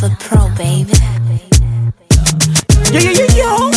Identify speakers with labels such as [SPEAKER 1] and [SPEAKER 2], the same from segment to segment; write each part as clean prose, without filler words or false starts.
[SPEAKER 1] Alpha Pro, baby.
[SPEAKER 2] Yo.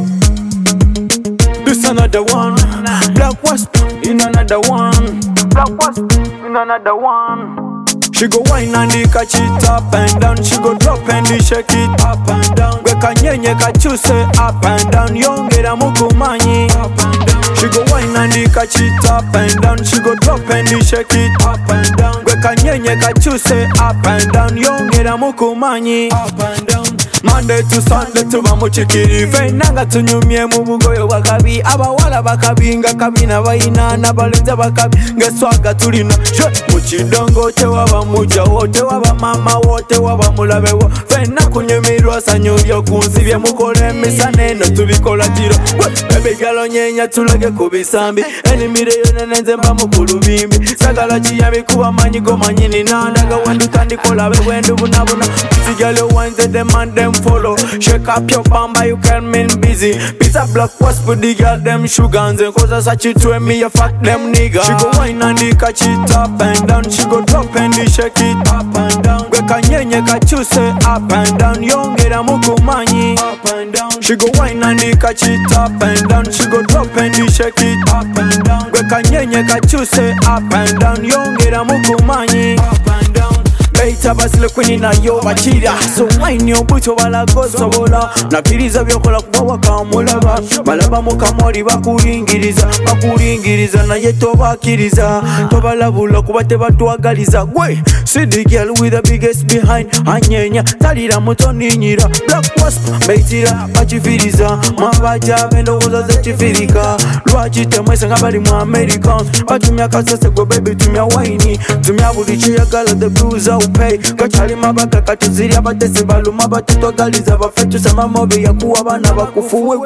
[SPEAKER 2] This another one. Black Wasp in another one. Black Wasp in another one. She go wine and catch it up and down. She go drop and shake it up and down. Gweka nyenye kachuse up and down. Yongera mukumanyi up and down. She go wine and catch it up and down. She go drop and shake it up and down. Gweka nyenye kachuse up and down. Yongera mukumanyi up and down. Monday to Sunday tuba muchikirive nanga tunyumye mu bugoyo bakabi abawala bakabinga kabina bayina nabalenza bakabi ngeswaga tulina mukidongo tewaba muja wote waba mama wote waba mulabe wo fena kunyumirwa sanyubyo kunsibye mukole misane no tubikola tiro ebigalo nyenya tulage kubisambi enimire yonenze mba mukulubimbi sagala kiyabe kuba manyi go manyini nandaga wendu tandikola be wendu bunabuna sigalo wanze demand them follow. Shake up your bamba, you can mean busy. Pizza Black Wasp with the girl them sugars and cause I such it to me, you fuck them nigga. She go wine and catch it up and down. She go drop and shake it up and down. Gweka nyenye kachuse up and down. Yongera mukumanyi up and down. She go wine and catch it up and down. She go drop and shake it up and down. Gweka nyenye kachuse up and down. Yongera mukumanyi up and down. Beita basile kwenye na yo bachira. So wine yo buto balago sobola. Nakiriza byokola kuba wakamulaba. Malaba mukamori bakuringiriza. Bakuringiriza na yeto bakiriza. Tobalabula kuba tebatwagaliza. Gwe, see the girl with the biggest behind. Anyenya, talira muto ninyira. Black Wasp, beitira, bachifiriza. Mabaja, bendo uza zechifirika. Lwachite mwese ngabali mu Americans. Batumia kasese go baby tumia wine. Tumia bulichi ya gala the blues out. Pay kachali mabaka katuziri abatesi baluma batutogaliza bafetu sama mobi ya kuwa bana bakufuwe.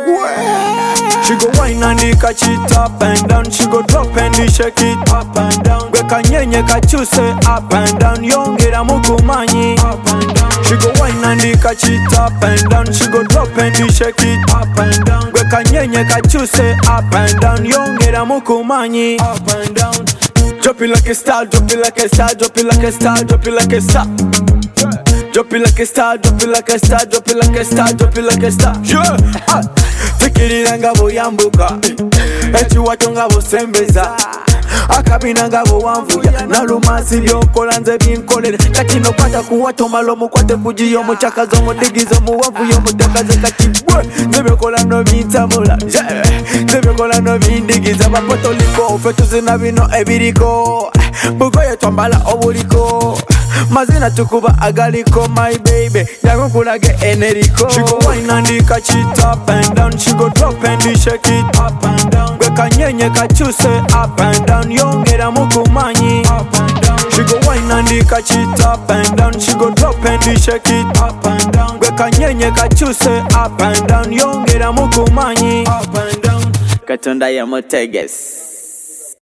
[SPEAKER 2] She go wine and catch it up and down. She go drop and shake it up and down. Gweka nyenye kachuse up and down. Yongera mukumanyi up and down. She go wine and catch it up and down. She go drop and shake it up and down. Gweka nyenye kachuse up and down. Yongera mukumanyi up and down. Drop it like a star, drop it like a star, drop it like a star, drop it like a star. Drop it like a star, drop it like a star, drop it like a star, drop it like a star. Yeah. Fikirira ngabo yambuka, eti watu ngabo sembeza. Akabina ngabo wamvuya, nalumasi byokola nze binkolere. Kati no kwata kuwato malomo kwate kujiyo muchakazo mudigizo muwavuyo mutekaze kati bwe. Zebyokola no bintamula, zebyokola no bindigiza bapotoliko. Fetu zina bino ebiriko, bugoye twambala obuliko. Mazina tukuba agaliko my baby, yagukulage eneriko. She go wine and catch it up and down. She go drop and shake it up and down. Gweka nyenye kachuse up and down. Yongera mukumanyi up and down. She go wine and catch it up and down. She go drop and shake it up and down. Gweka nyenye kachuse up and down. Yongera mukumanyi up and down. Katonda ya Moteges.